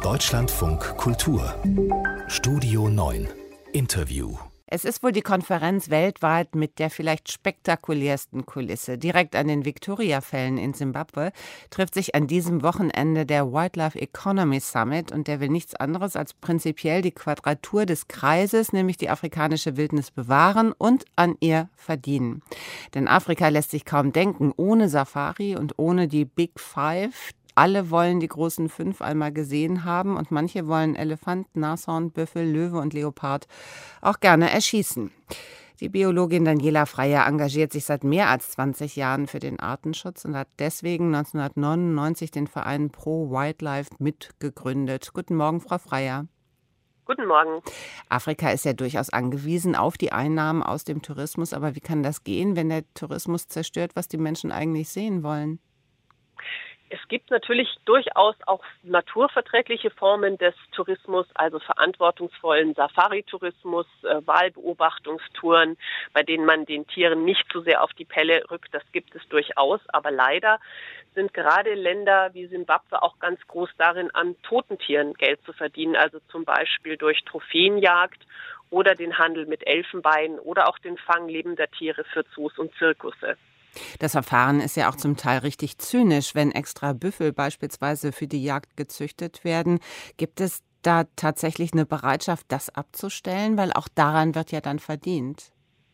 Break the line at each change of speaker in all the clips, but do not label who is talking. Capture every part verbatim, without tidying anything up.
Deutschlandfunk Kultur Studio neun Interview.
Es ist wohl die Konferenz weltweit mit der vielleicht spektakulärsten Kulisse. Direkt an den Victoria-Fällen in Simbabwe trifft sich an diesem Wochenende der Wildlife Economy Summit und der will nichts anderes als prinzipiell die Quadratur des Kreises, nämlich die afrikanische Wildnis bewahren und an ihr verdienen. Denn Afrika lässt sich kaum denken ohne Safari und ohne die Big Five. Alle wollen die großen fünf einmal gesehen haben und manche wollen Elefant, Nashorn, Büffel, Löwe und Leopard auch gerne erschießen. Die Biologin Daniela Freier engagiert sich seit mehr als zwanzig Jahren für den Artenschutz und hat deswegen neunzehnhundertneunundneunzig den Verein Pro Wildlife mitgegründet. Guten Morgen, Frau Freier.
Guten Morgen.
Afrika ist ja durchaus angewiesen auf die Einnahmen aus dem Tourismus, aber wie kann das gehen, wenn der Tourismus zerstört, was die Menschen eigentlich sehen wollen?
Es gibt natürlich durchaus auch naturverträgliche Formen des Tourismus, also verantwortungsvollen Safari-Tourismus, äh, Wahlbeobachtungstouren, bei denen man den Tieren nicht zu sehr auf die Pelle rückt. Das gibt es durchaus, aber leider sind gerade Länder wie Simbabwe auch ganz groß darin, an toten Tieren Geld zu verdienen, also zum Beispiel durch Trophäenjagd oder den Handel mit Elfenbein oder auch den Fang lebender Tiere für Zoos und Zirkusse.
Das Verfahren ist ja auch zum Teil richtig zynisch, wenn extra Büffel beispielsweise für die Jagd gezüchtet werden. Gibt es da tatsächlich eine Bereitschaft, das abzustellen? Weil auch daran wird ja dann verdient.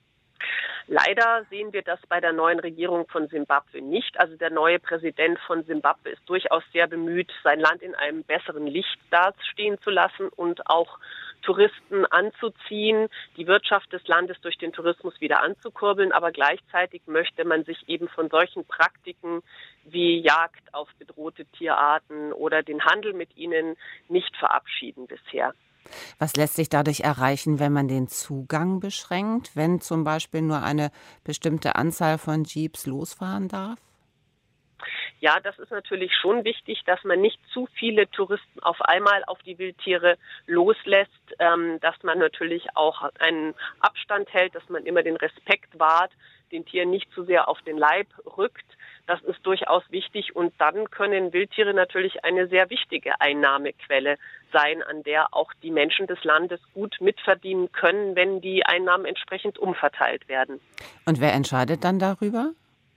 Leider sehen wir das bei der neuen Regierung von Simbabwe nicht. Also der neue Präsident von Simbabwe ist durchaus sehr bemüht, sein Land in einem besseren Licht dastehen zu lassen und auch Touristen anzuziehen, die Wirtschaft des Landes durch den Tourismus wieder anzukurbeln. Aber gleichzeitig möchte man sich eben von solchen Praktiken wie Jagd auf bedrohte Tierarten oder den Handel mit ihnen nicht verabschieden bisher.
Was lässt sich dadurch erreichen, wenn man den Zugang beschränkt, wenn zum Beispiel nur eine bestimmte Anzahl von Jeeps losfahren darf?
Ja, das ist natürlich schon wichtig, dass man nicht zu viele Touristen auf einmal auf die Wildtiere loslässt, ähm, dass man natürlich auch einen Abstand hält, dass man immer den Respekt wahrt, den Tieren nicht zu sehr auf den Leib rückt. Das ist durchaus wichtig und dann können Wildtiere natürlich eine sehr wichtige Einnahmequelle sein, an der auch die Menschen des Landes gut mitverdienen können, wenn die Einnahmen entsprechend umverteilt werden.
Und wer entscheidet dann darüber?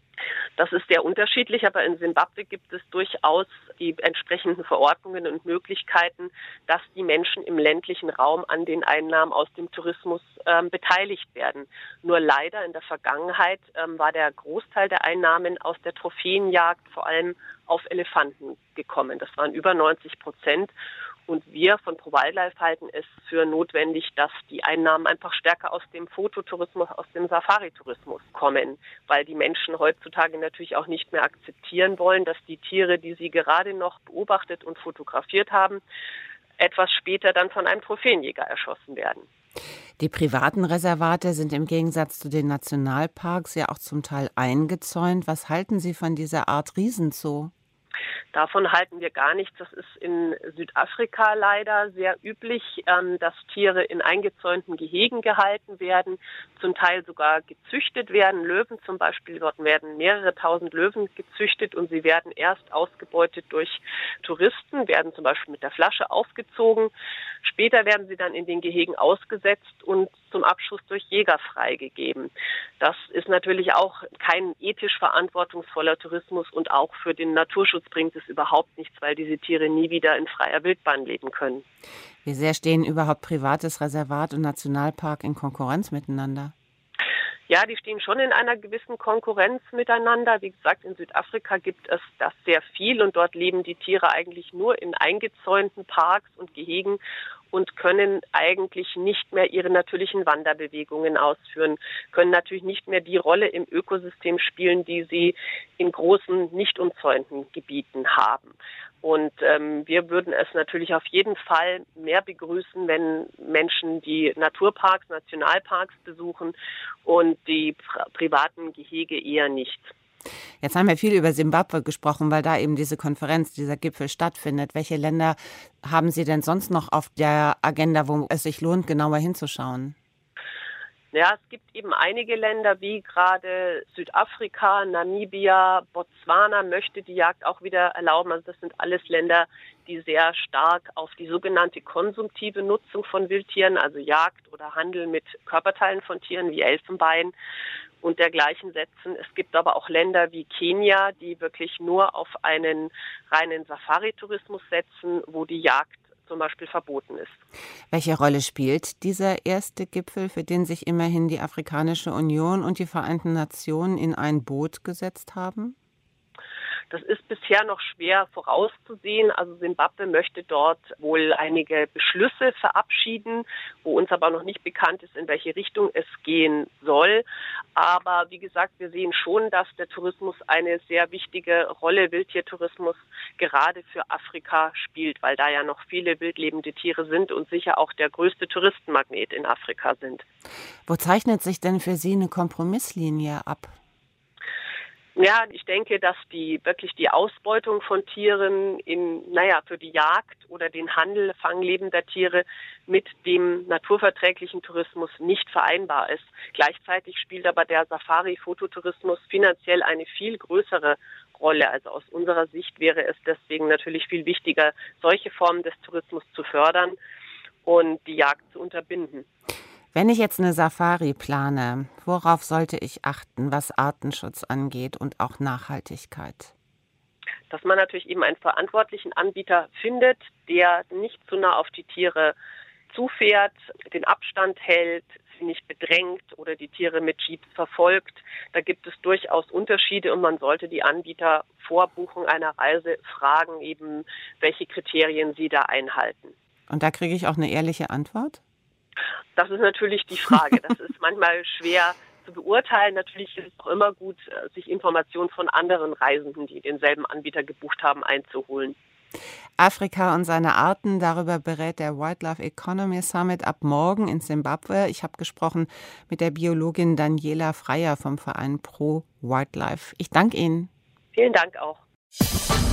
Das ist sehr unterschiedlich, aber in Simbabwe gibt es durchaus die entsprechenden Verordnungen und Möglichkeiten, dass die Menschen im ländlichen Raum an den Einnahmen aus dem Tourismus ähm, beteiligt werden. Nur leider in der Vergangenheit ähm, war der Großteil der Einnahmen aus der Trophäenjagd vor allem auf Elefanten gekommen. Das waren über neunzig Prozent. Und wir von Pro Wildlife halten es für notwendig, dass die Einnahmen einfach stärker aus dem Fototourismus, aus dem Safari-Tourismus kommen, weil die Menschen heutzutage natürlich auch nicht mehr akzeptieren wollen, dass die Tiere, die sie gerade noch beobachtet und fotografiert haben, etwas später dann von einem Trophäenjäger erschossen werden.
Die privaten Reservate sind im Gegensatz zu den Nationalparks ja auch zum Teil eingezäunt. Was halten Sie von dieser Art Riesenzoo?
Davon halten wir gar nichts. Das ist in Südafrika leider sehr üblich, dass Tiere in eingezäunten Gehegen gehalten werden, zum Teil sogar gezüchtet werden. Löwen zum Beispiel, dort werden mehrere tausend Löwen gezüchtet und sie werden erst ausgebeutet durch Touristen, werden zum Beispiel mit der Flasche aufgezogen. Später werden sie dann in den Gehegen ausgesetzt und zum Abschuss durch Jäger freigegeben. Das ist natürlich auch kein ethisch verantwortungsvoller Tourismus und auch für den Naturschutz bringt es überhaupt nichts, weil diese Tiere nie wieder in freier Wildbahn leben können.
Wie sehr stehen überhaupt privates Reservat und Nationalpark in Konkurrenz miteinander?
Ja, die stehen schon in einer gewissen Konkurrenz miteinander. Wie gesagt, in Südafrika gibt es das sehr viel und dort leben die Tiere eigentlich nur in eingezäunten Parks und Gehegen und können eigentlich nicht mehr ihre natürlichen Wanderbewegungen ausführen, können natürlich nicht mehr die Rolle im Ökosystem spielen, die sie in großen, nicht umzäunten Gebieten haben. Und ähm, wir würden es natürlich auf jeden Fall mehr begrüßen, wenn Menschen die Naturparks, Nationalparks besuchen und die pri- privaten Gehege eher nicht.
Jetzt haben wir viel über Simbabwe gesprochen, weil da eben diese Konferenz, dieser Gipfel stattfindet. Welche Länder haben Sie denn sonst noch auf der Agenda, wo es sich lohnt, genauer hinzuschauen?
Ja, es gibt eben einige Länder wie gerade Südafrika, Namibia, Botswana möchte die Jagd auch wieder erlauben. Also das sind alles Länder, die sehr stark auf die sogenannte konsumtive Nutzung von Wildtieren, also Jagd oder Handel mit Körperteilen von Tieren wie Elfenbein und dergleichen setzen. Es gibt aber auch Länder wie Kenia, die wirklich nur auf einen reinen Safari-Tourismus setzen, wo die Jagd zum Beispiel verboten ist.
Welche Rolle spielt dieser erste Gipfel, für den sich immerhin die Afrikanische Union und die Vereinten Nationen in ein Boot gesetzt haben?
Das ist bisher noch schwer vorauszusehen. Also Simbabwe möchte dort wohl einige Beschlüsse verabschieden, wo uns aber noch nicht bekannt ist, in welche Richtung es gehen soll. Aber wie gesagt, wir sehen schon, dass der Tourismus eine sehr wichtige Rolle, Wildtiertourismus, gerade für Afrika spielt, weil da ja noch viele wildlebende Tiere sind und sicher auch der größte Touristenmagnet in Afrika sind.
Wo zeichnet sich denn für Sie eine Kompromisslinie ab?
Ja, ich denke, dass die wirklich die Ausbeutung von Tieren in, naja, für die Jagd oder den Handel fanglebender Tiere mit dem naturverträglichen Tourismus nicht vereinbar ist. Gleichzeitig spielt aber der Safari-Fototourismus finanziell eine viel größere Rolle. Also aus unserer Sicht wäre es deswegen natürlich viel wichtiger, solche Formen des Tourismus zu fördern und die Jagd zu unterbinden.
Wenn ich jetzt eine Safari plane, worauf sollte ich achten, was Artenschutz angeht und auch Nachhaltigkeit?
Dass man natürlich eben einen verantwortlichen Anbieter findet, der nicht zu nah auf die Tiere zufährt, den Abstand hält, sie nicht bedrängt oder die Tiere mit Jeeps verfolgt. Da gibt es durchaus Unterschiede und man sollte die Anbieter vor Buchung einer Reise fragen, eben welche Kriterien sie da einhalten.
Und da kriege ich auch eine ehrliche Antwort?
Das ist natürlich die Frage. Das ist manchmal schwer zu beurteilen. Natürlich ist es auch immer gut, sich Informationen von anderen Reisenden, die denselben Anbieter gebucht haben, einzuholen.
Afrika und seine Arten, darüber berät der Wildlife Economy Summit ab morgen in Simbabwe. Ich habe gesprochen mit der Biologin Daniela Freier vom Verein Pro Wildlife. Ich danke Ihnen.
Vielen Dank auch.